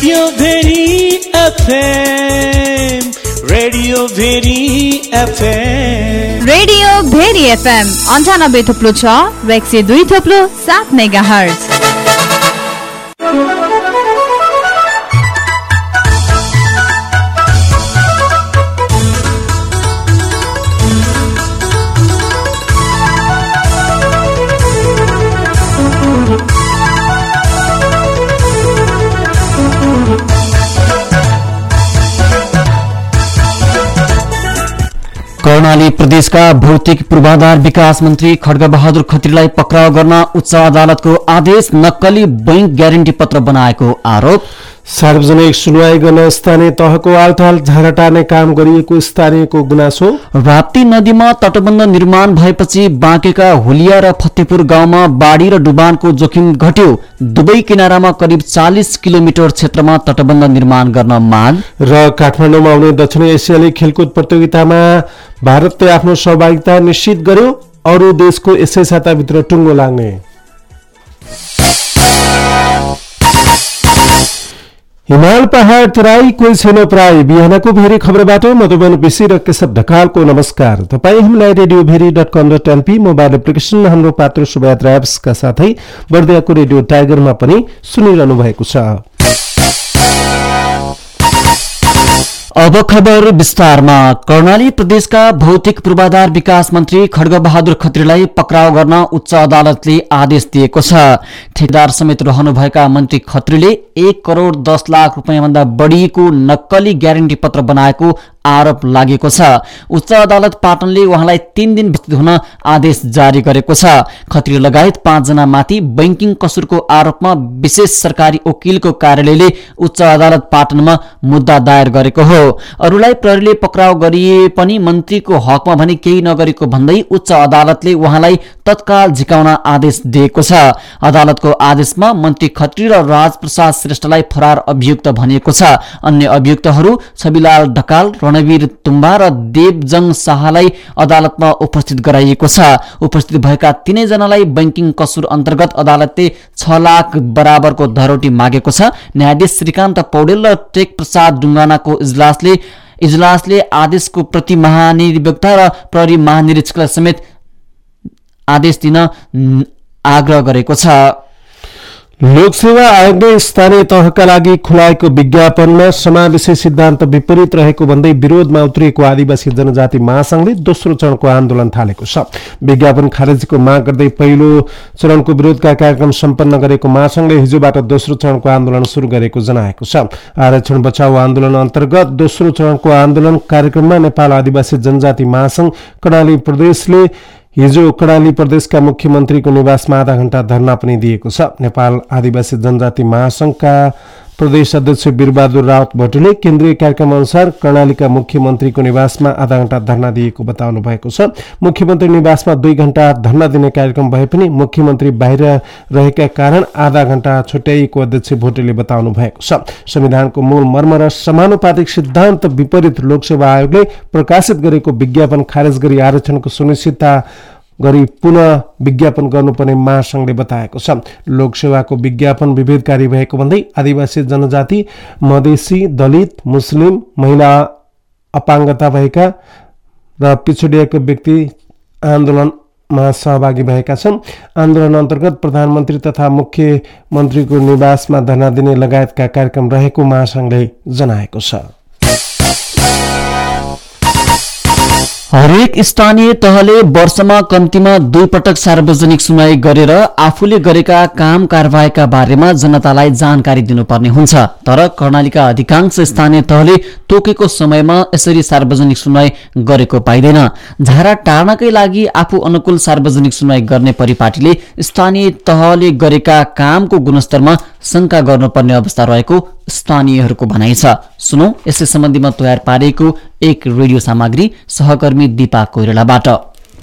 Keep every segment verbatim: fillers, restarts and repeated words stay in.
Radio Bheri FM radio Bheri FM radio Bheri FM अन्ठानब्बे थुप्लो छ र एक सय दुई थुप्लो सात मेगा हर्ज। कर्णाली प्रदेशका भौतिक पूर्वाधार विकास मन्त्री खड्ग बहादुर खत्रीलाई पक्राउ गर्न उच्च अदालतको आदेश। नक्कली बैंक ग्यारेन्टी पत्र बनाएको आरोप। सार्वजनिक सुनवाई गर्न स्थानीय तहको आलटाल झागाटार्ने काम गरिएको स्थानीयको गुनासो। राप्ती नदीमा तटबन्ध निर्माण भएपछि बाँकेका हुलिया र फतेपुर गाउँमा बाढी र डुबानको जोखिम घट्यो। दुवै किनारामा करिब चालीस किलोमिटर क्षेत्रमा तटबन्ध निर्माण गर्न माग। र काठमाडौँमा आउने दक्षिण एसियाली खेलकुद प्रतियोगितामा भारतले आफ्नो सहभागिता निश्चित गर्यो। अरू देशको यसै साताभित्र टुङ्गो लाग्ने। हिमाल पहाड तराई कोही छैन प्राय। बिहानको भेरी खबरबाट मधुबन विषय र केशव ढकालको नमस्कार। तपाईँ हामीलाई radio Bheri dot com dot LP mobile application, हाम्रो पात्र शुभयात्रा एप्सका साथै बर्दियाको रेडियो टाइगरमा पनि सुनिरहनु भएको छ। अब खबर विस्तारमा। कर्णाली प्रदेशका भौतिक पूर्वाधार विकास मन्त्री खड्ग बहादुर खत्रीलाई पक्राउ गर्न उच्च अदालतले आदेश दिएको छ। ठेकेदार समेत रहनुभएका मन्त्री खत्रीले एक करोड़ दस लाख रुपियाँ भन्दा बढ़ीको नक्कली ग्यारेन्टी पत्र बनाएको आरोप लागेको छ। उच्च अदालत पाटनले उहाँलाई तीन दिन विस्तृत हुन आदेश जारी गरेको छ। खत्री लगायत पाँचजना माथि बैंकिङ कसुरको आरोपमा विशेष सरकारी वकिलको कार्यालयले उच्च अदालत पाटनमा मुद्दा दायर गरेको हो। अरूलाई प्रहरीले पक्राउ गरिए पनि मन्त्रीको हकमा भने केही नगरेको भन्दै उच्च अदालतले उहाँलाई तत्काल झिकाउन आदेश दिएको छ। अदालतको आदेशमा मन्त्री खत्री र राजप्रसाद श्रेष्ठलाई फरार अभियुक्त भनिएको छ। अन्य अभियुक्तहरू छविलाल ढकाल, रणवीर तुम्बा र देवजङ शाहलाई अदालतमा उपस्थित गराइएको छ। उपस्थित भएका तीनै जनालाई बैंकिङ कसुर अन्तर्गत अदालतले छ लाख बराबरको धरोटी मागेको छ। न्यायाधीश श्रीकान्त पौडेल र टेक प्रसाद डुङ्गानाको इजलासले इजलासले आदेशको प्रति महानिरीक्षक र प्रहरी महानिरीक्षकलाई समेत आदेश दिन आग्रह गरेको छ। लोकसेवा आयोगले स्थानीय तहका लागि खुलाएको विज्ञापनमा समावेशी सिद्धान्त विपरीत रहेको भन्दै विरोधमा उत्रिएको आदिवासी जनजाति महासंघले दोस्रो चरणको आन्दोलन थालेको छ। विज्ञापन खारेजीको माग गर्दै पहिलो चरणको विरोधका कार्यक्रम सम्पन्न गरेको महासंघले हिजोबाट दोस्रो चरणको आन्दोलन शुरू गरेको जनाएको छ। आरक्षण बचाउ आन्दोलन अन्तर्गत दोस्रो चरणको आन्दोलन कार्यक्रममा नेपाल आदिवासी जनजाति महासंघ कर्णाली प्रदेशले हिजो कर्णाली प्रदेशका मुख्यमन्त्रीको निवासमा आधा घण्टा धरना पनि दिएको छ। नेपाल आदिवासी जनजाति महासंघका प्रदेश अध्यक्ष वीरबहादुर रावत भट्टले केन्द्रीय कार्यक्रम अनुसार कर्णालीका मुख्यमन्त्रीको निवासमा आधा घण्टा धरना दिएको बताउनु भएको छ। मुख्यमन्त्री निवासमा दुई घण्टा धरना दिने कार्यक्रम भए पनि मुख्यमन्त्री बाहिर रहेका कारण आधा घण्टा छुट्याइएको अध्यक्ष भट्टले बताउनु भएको छ। संविधानको मूल मर्म र समानुपातिक सिद्धान्त विपरीत लोकसेवा आयोगले प्रकाशित गरेको विज्ञापन खारेज गरी आरक्षणको सुनिश्चितता गरी पुनः विज्ञापन गर्नुपर्ने महासंघले बताएको छ। लोकसेवाको विज्ञापन विभेदकारी भएको भन्दै आदिवासी जनजाति, मधेसी, दलित, मुस्लिम, महिला, अपाङ्गता भएका र पिछडिएका व्यक्ति आन्दोलनमा सहभागी भएका छन्। आन्दोलन अन्तर्गत प्रधानमन्त्री तथा मुख्यमन्त्रीको निवासमा धरना दिने लगायतका कार्यक्रम रहेको महासंघले जनाएको छ। हरेक स्थानीय तहले वर्षमा कम्तीमा दुई पटक सार्वजनिक सुनवाई गरेर आफूले गरेका काम कारबाहीका बारेमा जनतालाई जानकारी दिनुपर्ने हुन्छ। तर कर्णालीका अधिकांश स्थानीय तहले तोकेको समयमा यसरी सार्वजनिक सुनवाई गरेको पाइँदैन। झारा टार्नकै लागि आफू अनुकूल सार्वजनिक सुनवाई गर्ने परिपाटीले स्थानीय तहले गरेका कामको गुणस्तरमा शंका गर्नुपर्ने अवस्था रहेको स्थानीयहरूको भनाइ छ। सुनौ यसै सम्बन्धीमा तयार पारेको एक रेडियो सामग्री सहकर्मी दीपा कोइरालाबाट।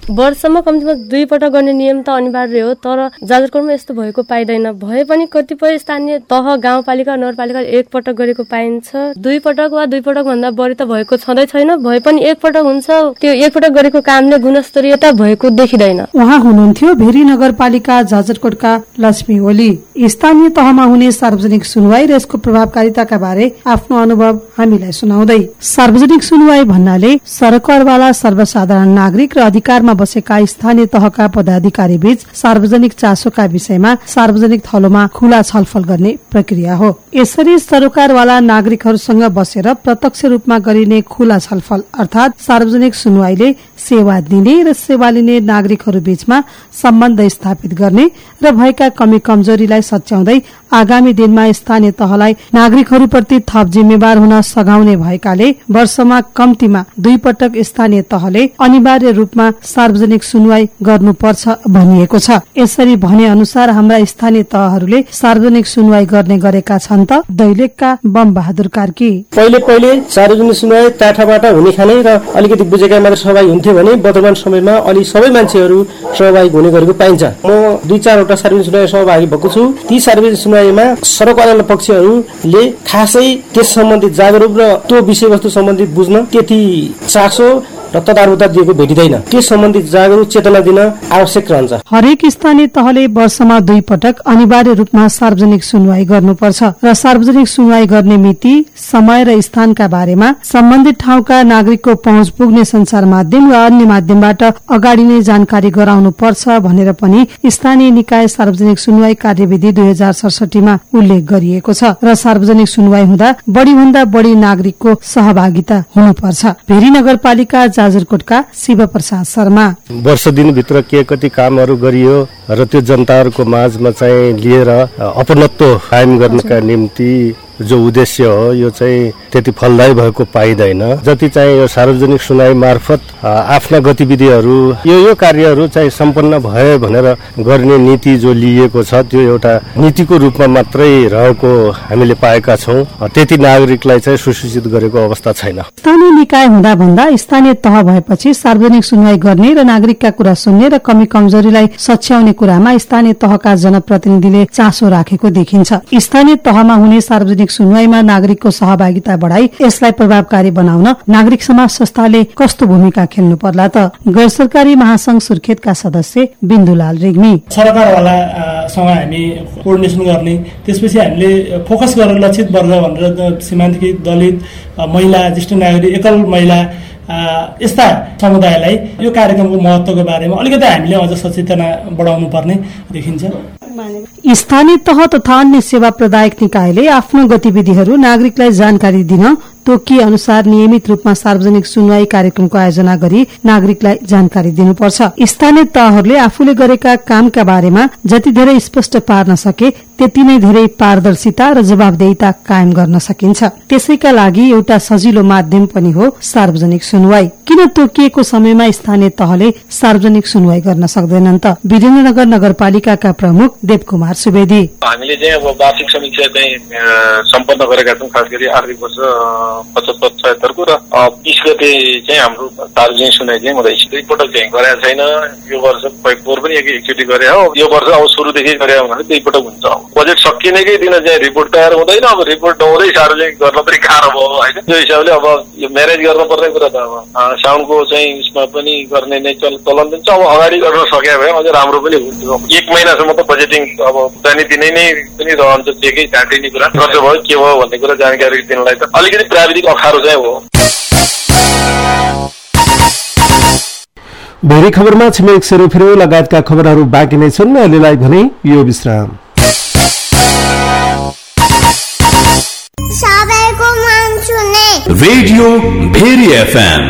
वर्षमा कम्तीमा दुई पटक गर्ने नियम त अनिवार्य हो, तर जाजरकोटमा यस्तो भएको पाइँदैन। भए पनि कतिपय स्थानीय तह गाउँपालिका नगरपालिका एक पटक गरेको पाइन्छ। दुई पटक वा दुई पटक भन्दा बढी त भएको छँदै छैन। भए पनि एक पटक हुन्छ, त्यो एक पटक गरेको कामले गुणस्तरीयता भएको देखिँदैन। उहाँ हुनुहुन्थ्यो भेरी नगरपालिका जाजरकोटका लक्ष्मी ओली। स्थानीय तहमा हुने सार्वजनिक सुनवाई र यसको प्रभावकारिताका बारे आफ्नो अनुभव हामीलाई सुनाउँदै, सार्वजनिक सुनवाई भन्नाले सरकारवाला सर्वसाधारण नागरिक र अधिकारमा बसेका स्थानीय तहका पदाधिकारी बीच सार्वजनिक चासोका विषयमा सार्वजनिक थलोमा खुला छलफल गर्ने प्रक्रिया हो। यसरी सरकारवाला नागरिकहरूसँग बसेर प्रत्यक्ष रूपमा गरिने खुला छलफल अर्थात सार्वजनिक सुनवाईले सेवा दिने र सेवा लिने नागरिकहरू बीचमा सम्बन्ध स्थापित गर्ने र भएका कमी कमजोरीलाई सच्याउँदै आगामी दिनमा स्थानीय तहलाई नागरिकहरूप्रति थप जिम्मेवार हुन सघाउने भएकाले वर्षमा कम्तीमा दुई पटक स्थानीय तहले अनिवार्य रूपमा सार्वजनिक सुनवाई गर्नुपर्छ भनिएको छ। यसरी भने अनुसार हाम्रा स्थानीय तहहरूले सार्वजनिक सुनवाई गर्ने गरेका छन् त दैलेखका बम बहादुर कार्की। पहिले पहिले सार्वजनिक सुनवाई टाठाबाट हुने खाने र अलिकति बुझेका मात्र सहभागी हुन्थ्यो भने वर्तमान समयमा अलि सबै मान्छेहरू सहभागी हुने गरेको पाइन्छ। म दुई चारवटा सार्वजनिक सुनवाई सहभागी भएको छु। ती सार्वजनिक सुनवाईमा सरकारवाला पक्षहरूले खासै त्यस सम्बन्धित जागरुक र त्यो विषयवस्तु सम्बन्धित बुझ्न त्यति चासो र तदारुता दिएको भेटिँदैन। त्यस सम्बन्धित जागरुक चेतना दिन आवश्यक रहन्छ। हरेक स्थानीय तहले वर्षमा दुई पटक अनिवार्य रूपमा सार्वजनिक सुनवाई गर्नुपर्छ र सार्वजनिक सुनवाई गर्ने मिति, समय र स्थानका बारेमा सम्बन्धित ठाउँका नागरिकको पहुँच पुग्ने संचार माध्यम र अन्य माध्यमबाट अगाडि नै जानकारी गराउनु पर्छ भनेर पनि स्थानीय निकाय सार्वजनिक सुनवाई कार्यविधि दुई हजार सडसठीमा उल्लेख गरिएको छ र सार्वजनिक सुनवाई हुँदा बढ़ी भन्दा बढ़ी नागरिकको सहभागिता हुनुपर्छ। भेरी नगरपालिका जाजरकोटका शिव प्रसाद शर्मा। वर्ष दिनभित्र के कति कामहरू गरियो र त्यो जनताहरूको माझमा चाहिँ लिएर अपनत्व कायम गर्नका निम्ति जो उद्देश्य हो यो चाहिँ त्यति फलदायी भएको पाइँदैन। जति चाहिँ यो सार्वजनिक सुनवाई मार्फत आफ्ना गतिविधिहरू यो यो कार्यहरू चाहिँ सम्पन्न भए भनेर गर्ने नीति जो लिएको छ त्यो एउटा नीतिको रूपमा मात्रै रहेको हामीले पाएका छौं। त्यति नागरिकलाई चाहिँ सुसूचित गरेको अवस्था छैन। स्थानीय निकाय हुँदा भन्दा स्थानीय तह भएपछि सार्वजनिक सुनवाई गर्ने र नागरिकका कुरा सुन्ने र कमी कमजोरीलाई सच्याउने कुरामा स्थानीय तहका जनप्रतिनिधिले चासो राखेको देखिन्छ। स्थानीय तहमा हुने सार्वजनिक सुनवाईमा नागरिकको सहभागिता बढाई यसलाई प्रभावकारी बनाउन नागरिक समाज संस्थाले कस्तो भूमिका खेल्नु पर्ला त? गैर सरकारी महासंघ सुर्खेतका सदस्य बिन्दुलाल रेग्मी। सरकारवालासँग हामी कोर्डिनेसन गर्ने, त्यसपछि हामीले फोकस गरेर लक्षित वर्ग भनेर सीमान्तकृत, दलित, महिला, ज्येष्ठ नागरिक, एकल महिला यस्ता समुदायलाई यो कार्यक्रमको महत्वको बारेमा अलिकति हामीले अझ सचेतना बढाउनु पर्ने देखिन्छ। स्थानीय तह तथा अन्य सेवा प्रदायक निकायले आफ्नो गतिविधिहरू नागरिकलाई जानकारी दिन तोकिए अनुसार नियमित रूपमा सार्वजनिक सुनवाई कार्यक्रमको आयोजना गरी नागरिकलाई जानकारी दिनुपर्छ। स्थानीय तहहरूले आफूले गरेका कामका बारेमा जति धेरै स्पष्ट पार्न सके त्यति नै धेरै पारदर्शिता र जवाबदेहिता कायम गर्न सकिन्छ। त्यसैका लागि एउटा सजिलो माध्यम पनि हो सार्वजनिक सुनवाई। किन तोकिएको समयमा स्थानीय तहले सार्वजनिक सुनवाई गर्न सक्दैनन् त? वीरेन्द्रनगर नगरपालिकाका प्रमुख देवकुमार सुवेदी। हामीले चाहिँ अब वार्षिक समीक्षा चाहिँ सम्पन्न गरेका छौँ, खास गरी आर्थिक वर्ष पचहत्तर छयत्तरको र बीस गते चाहिँ हाम्रो सार्वजनिक सुनवाई चाहिँ हुँदैछ। दुईपटक चाहिँ गरेका छैन। यो वर्ष पोहोर पनि एकचोटि गरे हो। यो वर्ष अब सुरुदेखि गरे भने दुईपटक हुन्छ। बजेट सकिनेकै दिन चाहिँ रिपोर्ट तयार हुँदैन। अब रिपोर्ट नहुँदै सार्वजनिक गर्न पनि गाह्रो भयो होइन। त्यो हिसाबले अब यो म्यानेज गर्नुपर्ने कुरा त अब साउन्डको चाहिँ उसमा पनि गर्ने नै चलन छ। अब अगाडि गर्न सके भए अझ राम्रो पनि हुन्थ्यो। एक महिनासम्म त बजेटिङ अब जाने दिनै नै पनि रहन्छ। जेकै काटिने कुरा खर्च भयो के भयो भन्ने कुरा जानकारी दिनलाई त अलिकति प्राविधिक अप्ठ्यारो चाहिँ हो। भेरी खबरमा छिमेक सेरोफेरो लगायतका खबरहरू बाँकी नै छन्। अहिलेलाई भने यो विश्राम। सबैको मन सुने रेडियो भेरी एफएम।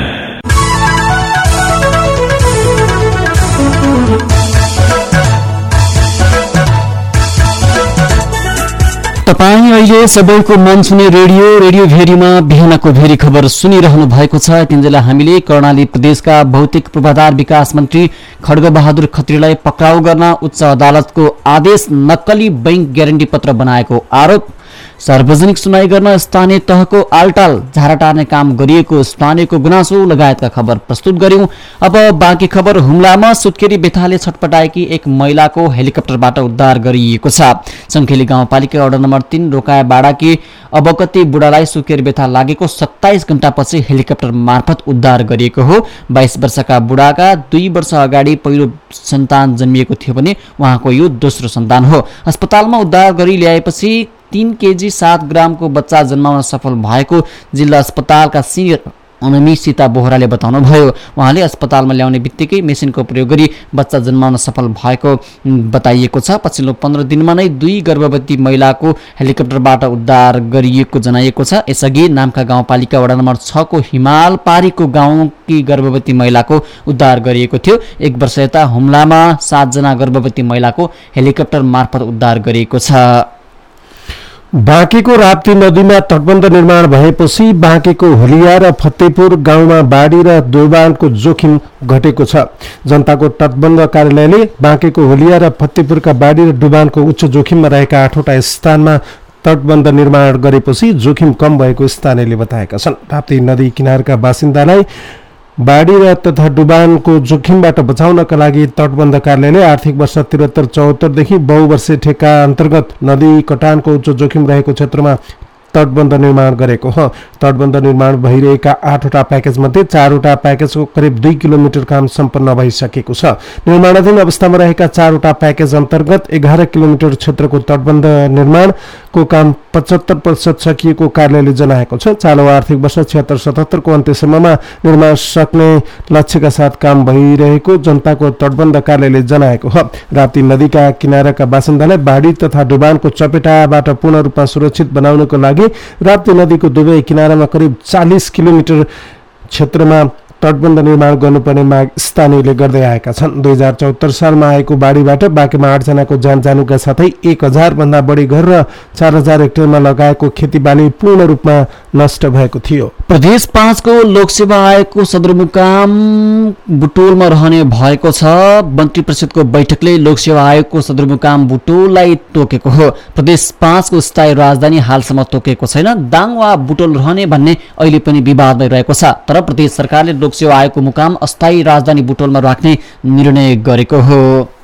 तपाईँ अहिले सबैको मन सुने रेडियो रेडियो भेरीमा बिहानको भेरी खबर सुनिरहनु भएको छ। तिनजेला हामीले कर्णाली प्रदेशका भौतिक पूर्वाधार विकास मन्त्री खड्गबहादुर खत्रीलाई पक्राउ गर्न उच्च अदालतको आदेश, नक्कली बैंक ग्यारेन्टी पत्र बनाएको आरोप, सार्वजनिक सुनवाई गर्न स्थानीय तहको आलटाल झारा टार्ने काम गरिएको स्थानीयको गुनासो लगायतका खबर प्रस्तुत गर्यौं। अब बाँकी खबर। हुम्लामा सुत्केरी बेथाले छटपटाएकी एक महिलाको हेलिकप्टरबाट उद्धार गरिएको छ। संखेली गाउँपालिका वडा नम्बर तीन रोकायाबाडाकी अबकती बुढालाई सुत्केरी बेथा लागेको सत्ताइस घण्टापछि हेलिकप्टर मार्फत उद्धार गरिएको हो। बाइस वर्षका बुढाका दुई वर्ष अगाडि पहिलो सन्तान जन्मिएको थियो भने उहाँको यो दोस्रो सन्तान हो। अस्पतालमा उद्धार गरी ल्याएपछि तीन केजी सात ग्रामको बच्चा जन्माउन सफल भएको जिल्ला अस्पतालका सिनियर अनमी सीता बोहराले बताउनुभयो। उहाँले अस्पतालमा ल्याउने बित्तिकै मेसिनको प्रयोग गरी बच्चा जन्माउन सफल भएको बताइएको छ। पछिल्लो पन्ध्र दिनमा नै दुई गर्भवती महिलाको हेलिकप्टरबाट उद्धार गरिएको जनाइएको छ। यसअघि नाम्खा गाउँपालिका वडा नम्बर छ को हिमाल पारीको गाउँकी गर्भवती महिलाको उद्धार गरिएको थियो। एक वर्ष यता हुम्लामा सातजना गर्भवती महिलाको हेलिकप्टर मार्फत उद्धार गरिएको छ। बाँकेको राप्ती नदीमा तटबन्ध निर्माण भएपछि बाँकेको होलिया र फतेपुर गाउँमा बाढी र डुबानको जोखिम घटेको छ। जनताको तटबन्ध कार्यालयले बाँकेको होलिया र फतेपुरका बाढी र डुबानको उच्च जोखिममा रहेका आठवटा स्थानमा तटबन्ध निर्माण गरेपछि जोखिम कम भएको स्थानीयले बताएका छन्। राप्ती नदी किनारका बासिन्दालाई बाढी र तथा डुबानको जोखिमबाट बचाउनका लागि तटबन्ध कार्यालयले आर्थिक वर्ष त्रिहत्तर चौहत्तरदेखि बहुवर्षे ठेक्का अन्तर्गत नदी कटानको उच्च जोखिम रहेको क्षेत्रमा तटबन्ध निर्माण गरेको हो। तटबन्ध निर्माण भइरहेका आठवटा प्याकेजमध्ये चारवटा प्याकेजको करिब दुई किलोमिटर काम सम्पन्न भइसकेको छ। निर्माणाधीन अवस्थामा रहेका चारवटा प्याकेज अन्तर्गत एघार किलोमिटर क्षेत्रको तटबन्ध निर्माणको काम पचहत्तर प्रतिशत सकिएको कार्यालयले जनाएको छ। चालु आर्थिक वर्ष छिहत्तर सतहत्तरको अन्त्यसम्ममा निर्माण सक्ने लक्ष्यका साथ काम भइरहेको जनताको तटबन्ध कार्यालयले जनाएको हो। राप्ती नदीका किनाराका बासिन्दालाई बाढी तथा डुबानको चपेटाबाट पूर्ण रूपमा सुरक्षित बनाउनको लागि राप्ती नदीको दुवै किनारामा करिब चालीस किलोमिटर क्षेत्रमा तटबन्ध निर्माण गर्नुपर्ने माग स्थानीयले गर्दै आएका छन्। दुई हजार चौहत्तर सालमा आएको बाढीबाट बाँकेमा आठजनाको ज्यान जानुका साथै एक हजार भन्दा बढी घर र चार हजार हेक्टरमा लगाएको खेतीबाली पूर्ण रूपमा नष्ट भएको थियो। प्रदेश पाँचको लोकसेवा आयोगको सदरमुकाम बुटोलमा रहने भएको छ। मन्त्री परिषदको बैठकले लोकसेवा आयोगको सदरमुकाम बुटोललाई तोकेको हो। प्रदेश पाँचको स्थायी राजधानी हालसम्म तोकेको छैन। दाङ वा बुटोल रहने भन्ने अहिले पनि विवादमै रहेको छ। तर प्रदेश सरकारले लोकसेवा आयोगको मुकाम अस्थायी राजधानी बुटोलमा राख्ने निर्णय गरेको हो।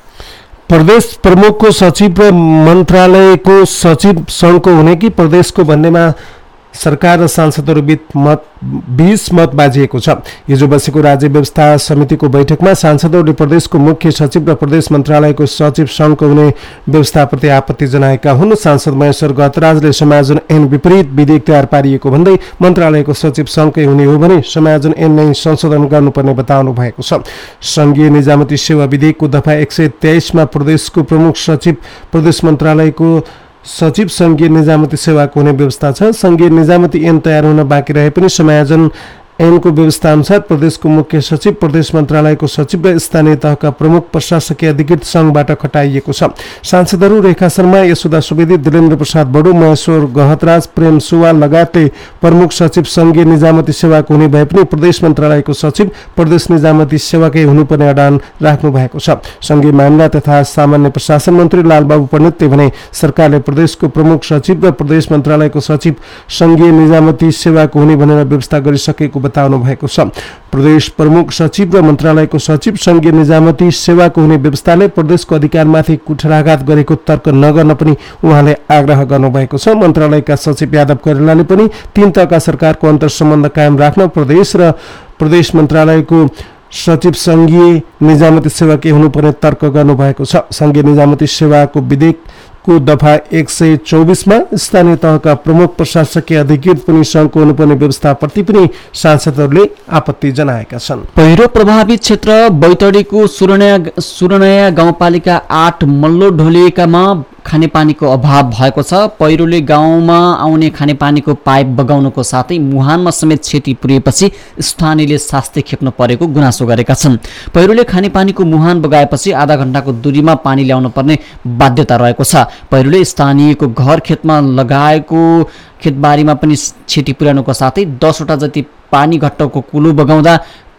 प्रदेश प्रमुखको सचिव र मन्त्रालयको सचिव सङ्घको हुने कि प्रदेशको भन्नेमा सरकार र सांसदहरू बीच मत बीच मत बाजिएको छ। हिजो बसेको राज्य व्यवस्था समितिको बैठकमा सांसदहरूले प्रदेशको मुख्य सचिव र प्रदेश मन्त्रालयको सचिव सङ्घको हुने व्यवस्थाप्रति आपत्ति जनाएका हुन्। सांसद महेश्वर गतराजले समायोजन ऐन विपरीत विधेयक तयार पारिएको भन्दै मन्त्रालयको सचिव सङ्घकै हुने हो भने समायोजन ऐन नै संशोधन गर्नुपर्ने बताउनु भएको छ। संघीय निजामती सेवा विधेयकको दफा एक सय तेइसमा प्रदेशको प्रमुख सचिव प्रदेश मन्त्रालयको सचिव संघीय निजामती सेवाको हुने व्यवस्था छ। संघीय निजामती ऐन तयार हुन बाँकी रहे पनि समायोजन ऐनको व्यवस्था अनुसार प्रदेशको मुख्य सचिव प्रदेश मन्त्रालयको सचिव र स्थानीय तहका प्रमुख प्रशासकीय अधिकृत संघबाट खटाइएको छ। सांसदहरू रेखा शर्मा, यशोदा सुवेदी, दिलेन्द्र प्रसाद बडो, महेश्वर गहतराज, प्रेम सुवाल लगायतले प्रमुख सचिव संघीय निजामती सेवाको हुने भए पनि प्रदेश मन्त्रालयको सचिव प्रदेश निजामती सेवाकै हुनुपर्ने अडान राख्नु भएको छ। संघीय मामिला तथा सामान्य प्रशासन मन्त्री लालबाबु पण्डितले भने सरकारले प्रदेशको प्रमुख सचिव र प्रदेश मन्त्रालयको सचिव संघीय निजामती सेवाको हुने भनेर व्यवस्था गरिसकेको बताउनु भएको छ। प्रदेश प्रमुख सचिव र मन्त्रालयको सचिव संघीय निजामती सेवाको हुने व्यवस्थाले प्रदेशको अधिकारमाथि कुठाराघात गरेको तर्क नगर्न पनि उहाँले आग्रह गर्नुभएको छ। मन्त्रालयका सचिव यादव करेलाले पनि तीन तहका सरकारको अन्तर्सम्बन्ध कायम राख्न प्रदेश र प्रदेश मन्त्रालयको सचिव संघीय निजामती सेवाकै हुनुपर्ने तर्क गर्नुभएको छ। संघीय निजामती सेवाको विधेयक को दफा एक सय चौबीसमा स्थानीय तहका प्रमुख प्रशासकीय अधिकृत पनि सङ्घको हुनुपर्ने व्यवस्थाप्रति पनि सांसदहरूले आपत्ति जनाएका छन्। पहिरो प्रभावित क्षेत्र बैतडीको सुरनया सुरनया गाउँपालिका आठ मल्लो ढोलिएकामा खानेपानीको अभाव भएको छ। पहिरोले गाउँमा आउने खानेपानीको पाइप बगाउनुको साथै मुहानमा समेत क्षति पुर्याएपछि स्थानीयले शास्ति खेप्न परेको गुनासो गरेका छन्। पहिरोले खानेपानीको मुहान बगाएपछि आधा घण्टाको दूरीमा पानी ल्याउन पर्ने बाध्यता रहेको छ। पहिरोले स्थानीयको घर खेतमा लगाएको खेतबारीमा पनि क्षति पुर्याउनुको साथै दसवटा जति पानी घट्टको कुलो बगाउँदा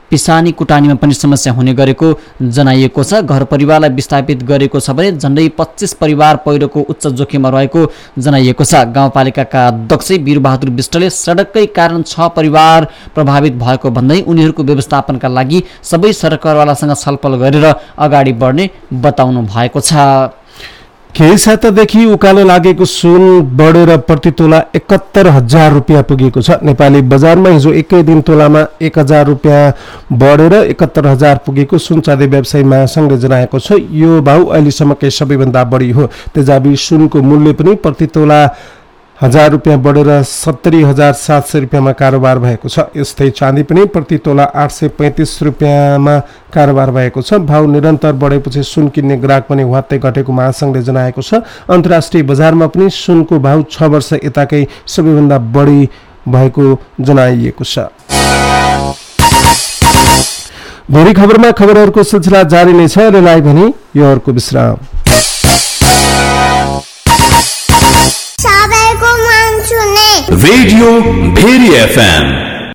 पिसानी कुटानीमा पनि समस्या हुने गरेको जनाइएको छ। घर परिवारलाई विस्थापित गरेको छ भने झन्डै पच्चीस परिवार पहिरोको उच्च जोखिममा रहेको जनाइएको छ। गाउँपालिकाका अध्यक्ष वीरबहादुर विष्टले सडककै कारण छ परिवार प्रभावित भएको भन्दै उनीहरूको व्यवस्थापनका लागि सबै सरकारवालासँग छलफल गरेर अगाडि बढ्ने बताउनु भएको छ। केही सातादेखि उकालो लागेको सुन बढेर प्रति तोला एकहत्तर हजार रुपियाँ पुगेको छ। नेपाली बजारमा हिजो एकै दिन तोलामा एक हजार रुपियाँ बढेर एकहत्तर हजार पुगेको सुन चाँदी व्यवसायी महासंघले जनाएको छ। यो भाउ अहिलेसम्मकै सबैभन्दा बढी हो। तेजाबी सुनको मूल्य पनि प्रति तोला हजार रुपियाँ बढेर सत्तरी हजार सात सय रुपियाँमा कारोबार भएको छ। यस्तै चाँदी पनि प्रति तोला आठ सय पैँतिस रुपियाँमा कारोबार भएको छ। भाउ निरन्तर बढेपछि सुन किन्ने ग्राहक पनि वात्तै घटेको महासंघले जनाएको छ। अन्तर्राष्ट्रिय बजारमा पनि सुनको भाउ छ वर्ष यताकै सबैभन्दा बढी भएको जनाइएको छ। भोलि खबरमा खबरहरूको सिलसिला जारी नै छ। अहिले भने यो अर्को विश्राम। रेडियो भेरी एफएम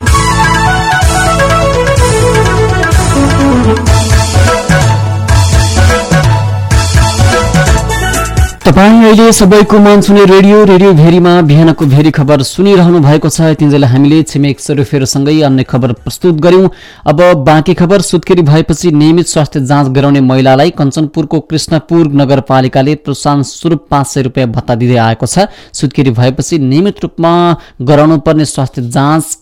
तपाईँ अहिले सबैको मन सुने रेडियो रेडियो भेरीमा बिहानको भेरी खबर सुनिरहनु भएको छ। यतिन्जेल हामीले छिमेक सरोफेरसँगै अन्य खबर प्रस्तुत गर्यौं। अब बाँकी खबर। सुत्केरी भएपछि नियमित स्वास्थ्य जाँच गराउने महिलालाई कञ्चनपुरको कृष्णपुर नगरपालिकाले प्रोत्साहन स्वरूप पाँच सय रुपियाँ भत्ता दिँदै आएको छ। सुत्केरी भएपछि नियमित रूपमा गराउनु पर्ने स्वास्थ्य जाँच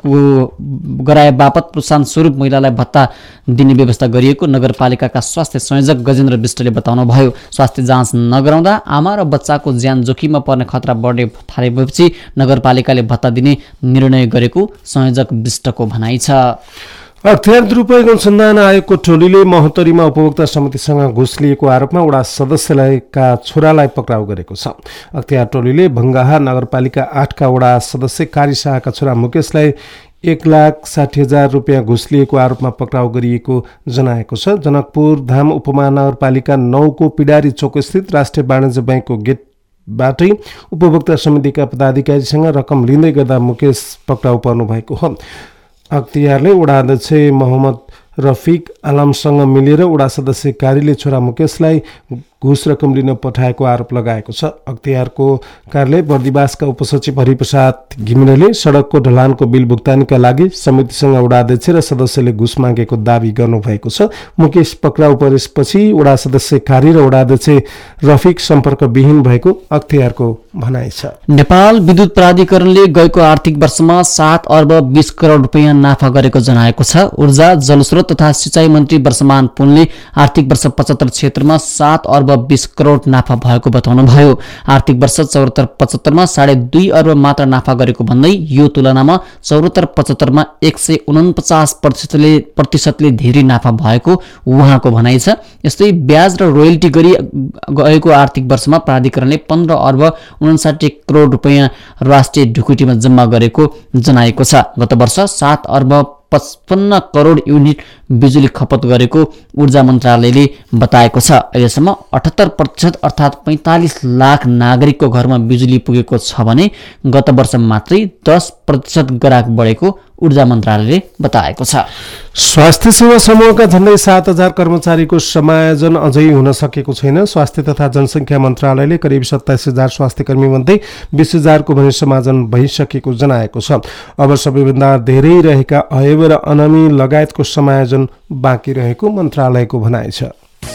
गराए बापत प्रोत्साहन स्वरूप महिलालाई भत्ता दिने व्यवस्था गरिएको नगरपालिकाका स्वास्थ्य संयोजक गजेन्द्र विष्टले बताउनुभयो। स्वास्थ्य जाँच नगराउँदा आमा र बच्चाको ज्यान जोखिममा पर्ने खतरा बढ्ने थालेपछि नगरपालिकाले भत्ता दिने निर्णय गरेको संयोजक विष्टको भनाइ छ। अख्तियार दुरुपयोग अनुसन्धान आयोगको टोलीले महोत्तरीमा उपभोक्ता समितिसँग घुस लिएको आरोपमा वडा सदस्यलाई का छोरालाई पक्राउ गरेको छ। अख्तियार टोलीले भङ्गाहा नगरपालिका आठका वडा सदस्य कारी शाहका छोरा मुकेशलाई एक लाख साठी हजार रुपियाँ घुस लिएको आरोपमा पक्राउ गरिएको जनाएको छ। जनकपुर धाम उपमहानगरपालिका नौको पिडारी चौक स्थित राष्ट्रिय वाणिज्य बैंकको गेटबाटै उपभोक्ता समितिका पदाधिकारीसँग रकम लिँदै गर्दा मुकेश पक्राउ पर्नु भएको हो। अख्तियारले वडा अध्यक्ष मोहम्मद रफिक आलमसँग मिलेर वडा सदस्य कारीले छोरा मुकेशलाई घुस रकम लिन पठाएको आरोप लगाएको छ। अख्तियारको कार्यालय बर्दिवासका उपसचिव हरिप्रसाद घिमिरेले सडकको ढलानको बिल भुक्तानीका लागि समितिसँग वडा अध्यक्ष र सदस्यले घुस मागेको दावी गर्नुभएको छ। मुकेश पक्राउ परेपछि वडा सदस्य कारी र वडा अध्यक्ष रफिक सम्पर्कविहीन भएको अख्तियारको भनाइ छ। नेपाल विद्युत प्राधिकरणले गएको आर्थिक वर्षमा सात अर्ब बीस करोड रुपियाँ नाफा गरेको जनाएको छ। ऊर्जा जलस्रोत तथा सिंचाई मन्त्री वर्षमान पुनले आर्थिक वर्ष पचहत्तर क्षेत्रमा सात अर्ब बीस करोड नाफा भएको बताउनुभयो। आर्थिक वर्ष चौहत्तर पचहत्तरमा साढे दुई अर्ब मात्र नाफा गरेको भन्दै यो तुलनामा चौहत्तर पचहत्तरमा एक सय उनपचास प्रतिशतले प्रतिशतले धेरै नाफा भएको उहाँको भनाइ छ। यस्तै ब्याज र रोयल्टी गरी गएको आर्थिक वर्षमा प्राधिकरणले पन्ध्र अर्ब उनासाठी करोड रुपियाँ राष्ट्रिय ढुकुटीमा जम्मा गरेको जनाएको छ। गत वर्ष सात अर्ब पचपन्न करोड युनिट बिजुली खपत गरेको ऊर्जा मन्त्रालयले बताएको छ। अहिलेसम्म अठहत्तर प्रतिशत अर्थात् पैंतालिस लाख नागरिकको घरमा बिजुली पुगेको छ भने गत वर्ष मात्रै दस प्रतिशत ग्राहक बढेको ऊर्जा मन्त्रालयले बताएको छ। स्वास्थ्य सेवा समूहका झण्डै सात हजार कर्मचारीको समायोजन अझै हुन सकेको छैन। स्वास्थ्य तथा जनसङ्ख्या मन्त्रालयले करिब सत्ताइस हजार स्वास्थ्य कर्मी मध्ये बीस हजारको भने समायोजन भइसकेको जनाएको छ। अब सबैभन्दा धेरै रहेका अयव र अनमी लगायतको समायोजन बाँकी रहेको मन्त्रालयको भनाइ छ।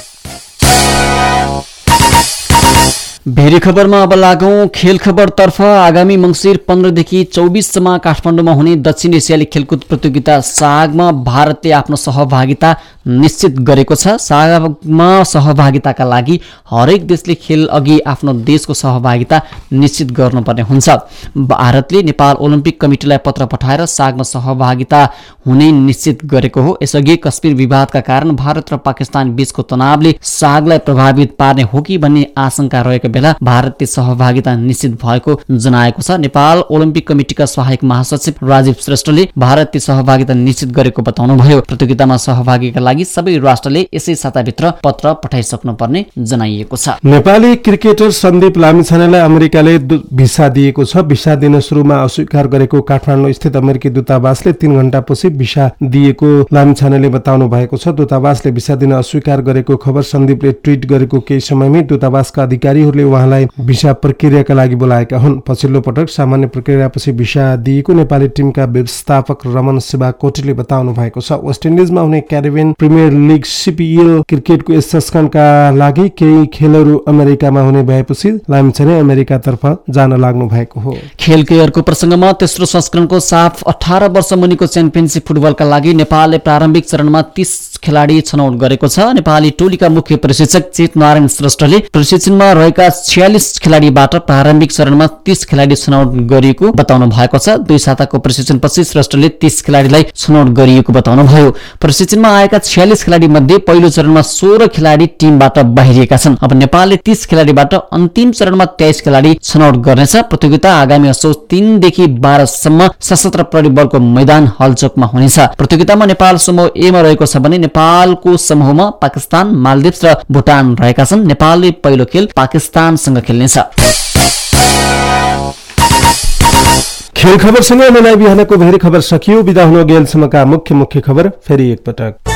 भेरी खबरमा अब लागौं खेल खबरतर्फ। आगामी मङ्सिर पन्ध्रदेखि चौबिससम्म काठमाडौँमा हुने दक्षिण एसियाली खेलकुद प्रतियोगिता सागमा भारतले आफ्नो सहभागिता निश्चित गरेको छ। सागमा सहभागिताका लागि हरेक देशले खेल अघि आफ्नो देशको सहभागिता निश्चित गर्नुपर्ने हुन्छ। भारतले नेपाल ओलम्पिक कमिटीलाई पत्र पठाएर सागमा सहभागिता हुने निश्चित गरेको हो। यसअघि कश्मीर विवादका कारण भारत र पाकिस्तान बीचको तनावले सागलाई प्रभावित पार्ने हो कि भन्ने आशंका रहेको बेला भारतीय सहभागिता निश्चित भएको जनाएको छ। नेपाल ओलम्पिक कमिटीका सहायक महासचिव राजीव श्रेष्ठले भारतीय सहभागिता निश्चित गरेको बताउनुभयो। प्रतियोगितामा सहभागीका लागि लागि सबै राष्ट्रले यसै साताभित्र पत्र पठाइसक्नुपर्ने जनाइएको छ। नेपाली क्रिकेटर सन्दीप लामिछानेलाई अमेरिकाले भिसा दिएको छ। भिसा दिन सुरुमा अस्वीकार गरेको काठमाडौँ स्थित अमेरिकी दूतावासले तीन घण्टापछि भिसा दिएको लामिछानेले बताउनु भएको छ। दूतावासले भिसा दिन अस्वीकार गरेको खबर सन्दीपले ट्विट गरेको केही समयमै दूतावासका अधिकारीहरूले उहाँलाई भिसा प्रक्रियाका लागि बोलाएका हुन्। पछिल्लो पटक सामान्य प्रक्रियापछि भिसा दिएको नेपाली टिमका व्यवस्थापक रमन शिवाकोटीले बताउनु भएको छ। वेस्ट इन्डिजमा हुने क्यारिबियन प्रिमियर लिग सीपीएल क्रिकेटको यस संस्करणका लागि केही खेलहरू अमेरिकामा हुने भएपछि लामिछाने अमेरिकातर्फ जान लाग्नु भएको हो। खेलकै अर्को प्रसंगमा तेस्रो संस्करणको साफ अठारह वर्ष मुनिको च्याम्पियनशिप फुटबलका लागि नेपालले प्रारम्भिक चरणमा तीस खेलाडी छनौट गरेको छ। नेपाली टोलीका मुख्य प्रशिक्षक चेत नारायण श्रेष्ठले प्रशिक्षणमा रहेका छयालिस खेलाडीबाट प्रारम्भिक चरणमा तीस खेलाडी छनौट गरिएको बताउनु भएको छ। दुई साताको प्रशिक्षणपछि श्रेष्ठले तीस खेलाडीलाई छनौट गरिएको बताउनुभयो। प्रशिक्षणमा आएका छयालिस खेलाडी मध्ये पहिलो चरणमा सोह्र खेलाडी टिमबाट बाहिरिएका छन्। अब नेपालले तीस खेलाडीबाट अन्तिम चरणमा तेइस खेलाडी छनौट गर्नेछ। प्रतियोगिता आगामी असोज तीनदेखि बाह्रसम्म सशस्त्र प्रहरी बलको मैदान हलचोकमा हुनेछ। प्रतियोगितामा नेपाल समूह ए मा रहेको छ भने नेपालको समूहमा पाकिस्तान, मालदिप्स र भुटान रहेका छन्। नेपालले पहिलो खेल पाकिस्तानसँग खेल्नेछ। खेल खबरसँगै मलाई बिहानको भेरी खबर सकियो। बिदा हुन गेलसम्मका मुख्य मुख्य खबर फेरि एकपटक।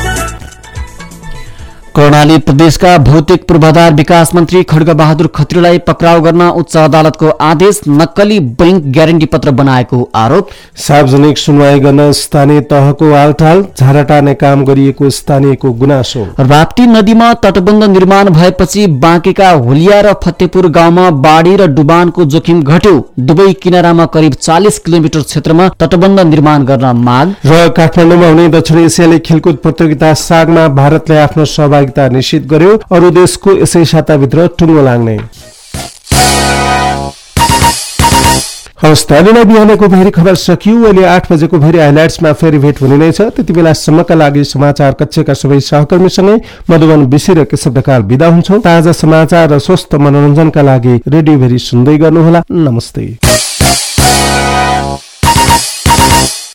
कर्णाली प्रदेशका भौतिक पूर्वाधार विकास मन्त्री खड्गबहादुर खत्रीलाई पक्राउ गर्न उच्च अदालतको आदेश। नक्कली बैंक ग्यारेन्टी पत्र बनाएको आरोप। सार्वजनिक सुनवाई गर्न स्थानीय तहको आलटाल, झाराटार्ने काम गरिएको स्थानीयको गुनासो। राप्ती नदीमा तटबन्ध निर्माण भएपछि बाँकेका होलिया र फतेपुर गाउँमा बाढी र डुबानको जोखिम घट्यो। दुवै किनारामा करिब चालीस किलोमिटर क्षेत्रमा तटबन्ध निर्माण गर्न माग। र काठमाडौँमा हुने दक्षिण एसियाली खेलकुद प्रतियोगिता सागमा भारतले आफ्नो सहभागिता निश्चित गर्यो। अरू देशको यसै साताभित्र टुङ्गो लाग्ने। हवस् त अहिले नै बिहानको भेरी खबर सकियो। अहिले आठ बजेको भेरी हाइलाइट्समा फेरि भेट हुने नै छ। त्यति बेलासम्मका लागि समाचार कक्षका सबै सहकर्मीसँगै मधुबन बिसी र केशव ढकाल बिदा हुन्छौँ। ताजा समाचार र स्वस्थ मनोरञ्जनका लागि रेडियो भेरी सुन्दै गर्नुहोला। नमस्ते।